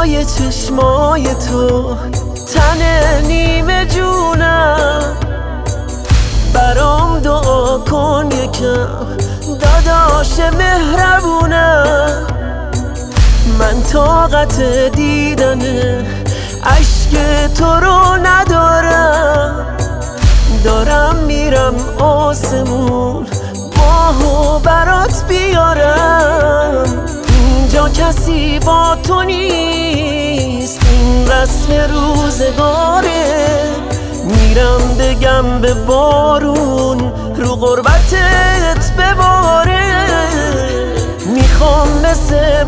پای چشمای تو تن نیمه جونم، برام دعا کن یکم داداش مهربونم. من طاقت دیدن اشک تو رو ندارم، دارم میرم آسمون ماهو برات بیارم. اینجا کسی با تو نیست، این رسم روزگاره. میرم بگم به بارون رو غربتت بباره. میخوام مثل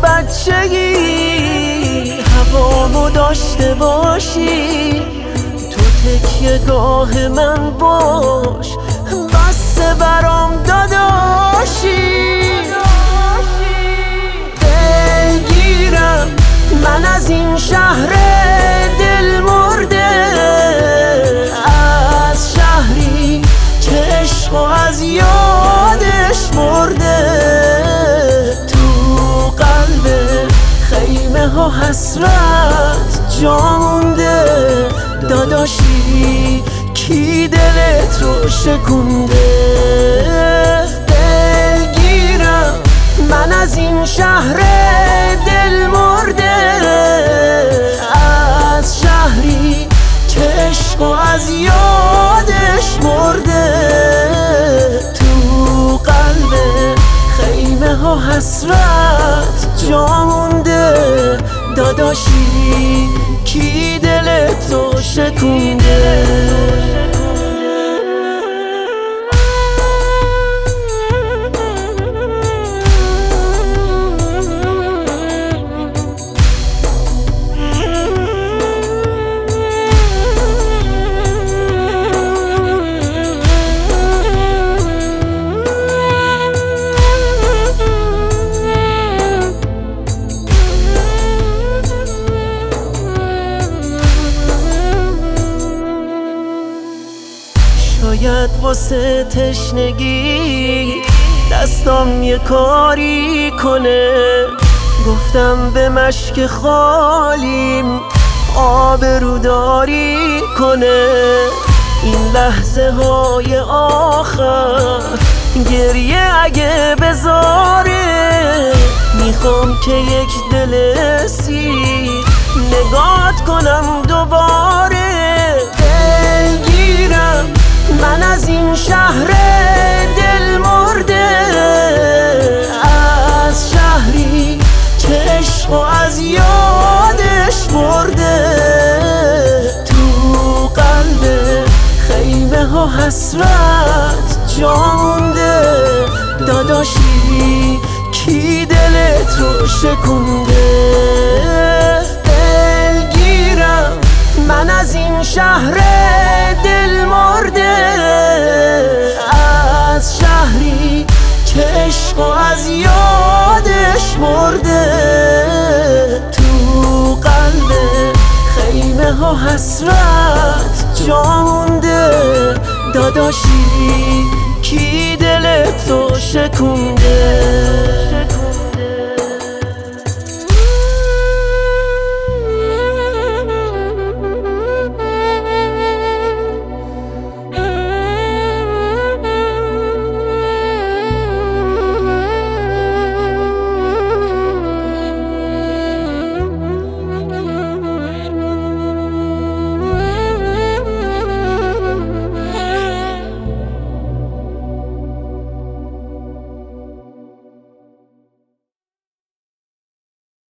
بچگی هوامو داشته باشی، تو تکیه گاه من باش، بس برام داداشی. دلگیرم من از این شهر دل مرده، از شهری که عشق و از یادش مرده. تو قلب خیمه ها حسرت جا مونده، داداشی کی دلت رو شکونده. دلگیرم من از این شهر دل مرده، از شهری که عشق و از یادش مرده. تو قلب خیمه ها حسرت جا مونده، داداشی کی دلت رو شکونده. شاید واسه تشنگی دستام یه کاری کنه، گفتم به مشک خالیم آبروداری کنه. این لحظه های آخر گریه اگه بذاره، میخوام که یک دل سیر نگات کنم دوباره. دلگیرم من از این شهر دل مرده، از شهری که عشق و از یادش مرده. تو قلب خیمه ها حسرت جا مونده، داداشی کی دلت رو شکونده. دلگیرم من از این شهر دل مرده، از شهری که عشق و از یادش مرده. تو قلب خیمه ها حسرت جا مونده، داداشی کی دلت رو شکونده.